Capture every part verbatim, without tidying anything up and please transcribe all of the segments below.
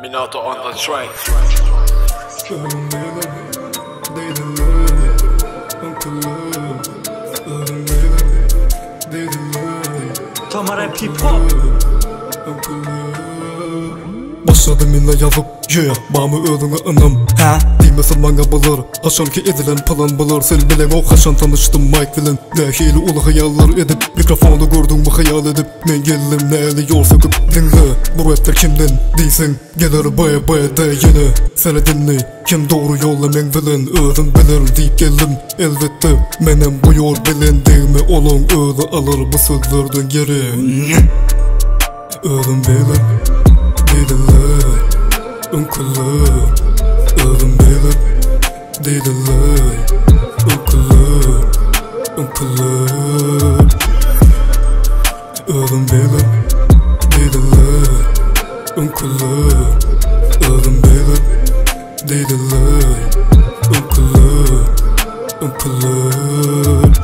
Minato on the train. Tomara P-Pop. Başladım yine yazıp yeah, bağımı öğrene anam ha? Demesin bana bulur Haşan ki edilen plan bulur Sen bilen o haşan tanıştım Mike bilen Ne hili ulu hayaller edip Mikrofonda gördün mü hayal edip Men geldim ne eli yol söküp Dinle bu rapper kimden değilsin Gelir baya baya da yine Seni dinle kim doğru yolla men bilen Öğren bilir deyip geldim Elbette menem bu yol bilen Değme olun öğre alır bu sözlerden geri Öğren bilir Deydiler, unkullar Öğren bilir Deydiler, unkullar Unkullar Öğren bilir Deydiler, unkullar Öğren bilir Deydiler, unkullar Unkullar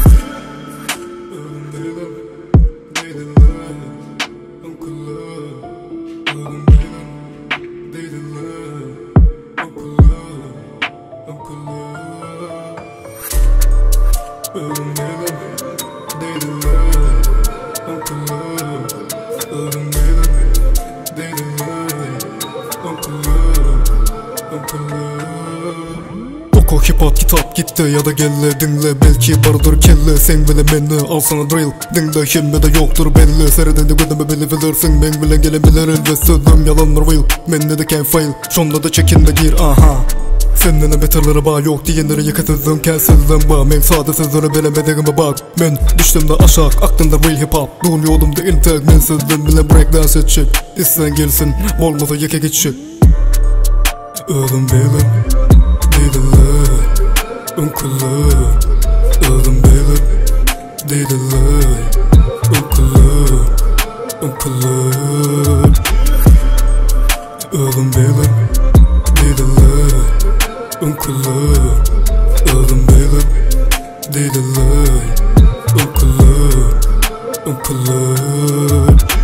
Oku hip hop kitap gitti ya da gelle dinle belki vardır kelle sen bile beni alsana drill dinle şimdi de yoktur belli seriden de gödeme belli bilirsin ben bile gelebilir elbet sözüm yalan var will mende de can fail şonda da çekin de gir aha Senden beterlere bağ yok diyenlere yıkatıldım kensildim bağ Men sade sözlere bilemediğime bak Men düştüm de aşağı aklımda real hip hop Doğum yolumda integ men sözüm bile breakdance edecek İsten gelsin olmasa yeke geçecek Öğren bilir Deydiler Unkullar Öğren bilir Deydiler Unkullar Unkullar Öğren bilir Deydiler Unkullar Öğren bilir Deydiler Unkullar Unkullar